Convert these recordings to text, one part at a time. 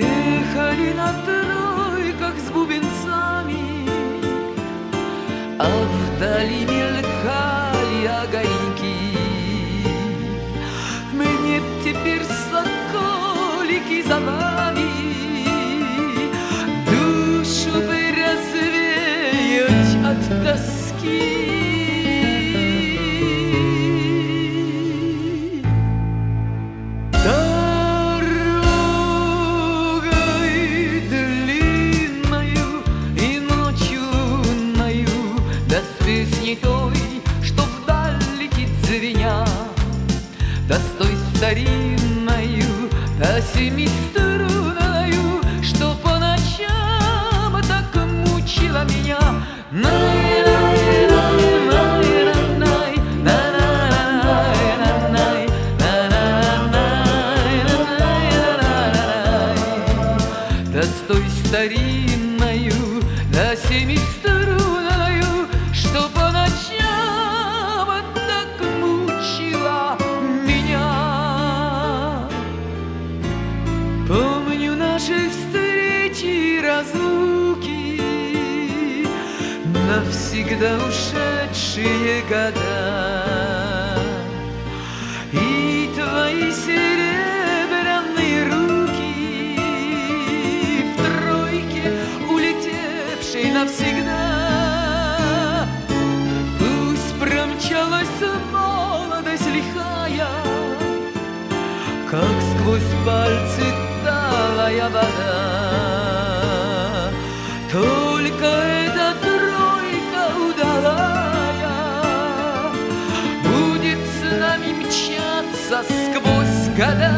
ехали на тройках с бубенцами, а вдали мелькали огоньки. Мне теперь соколики за вами душу бы развеять от тоски. Песни той, что вдаль летит звеня, да с той старинною, да семиструнною, что по ночам так мучила меня. Да с той старинною, да семиструнною, что по ночам так мучила меня. Помню наши встречи и разлуки, навсегда ушедшие года, и твои серебряные руки в тройке, улетевшей навсегда. Промчалась молодость лихая, как сквозь пальцы талая вода. Только эта тройка удалая будет с нами мчаться сквозь года.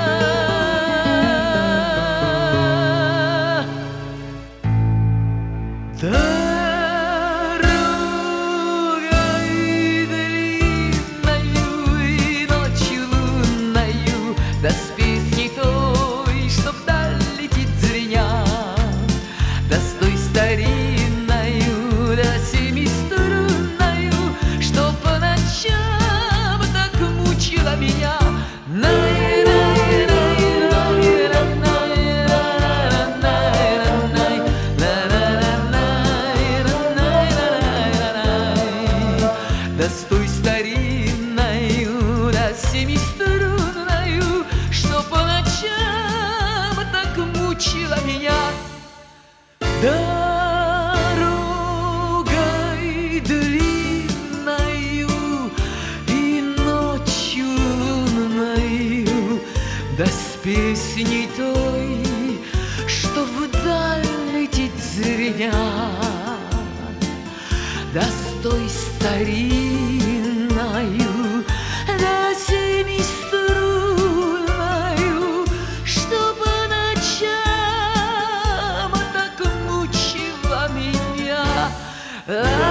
Да с песней той, что вдаль летит звеня, да с той старинною, да семиструнною, что по ночам так мучила меня. Да с той старинною, да семиструнною, что по ночам так мучила меня. Дорогой длинною и ночью лунною, да с песней той, что вдаль летит звеня, да с той старинною, да семиструнною, что по ночам так мучила меня.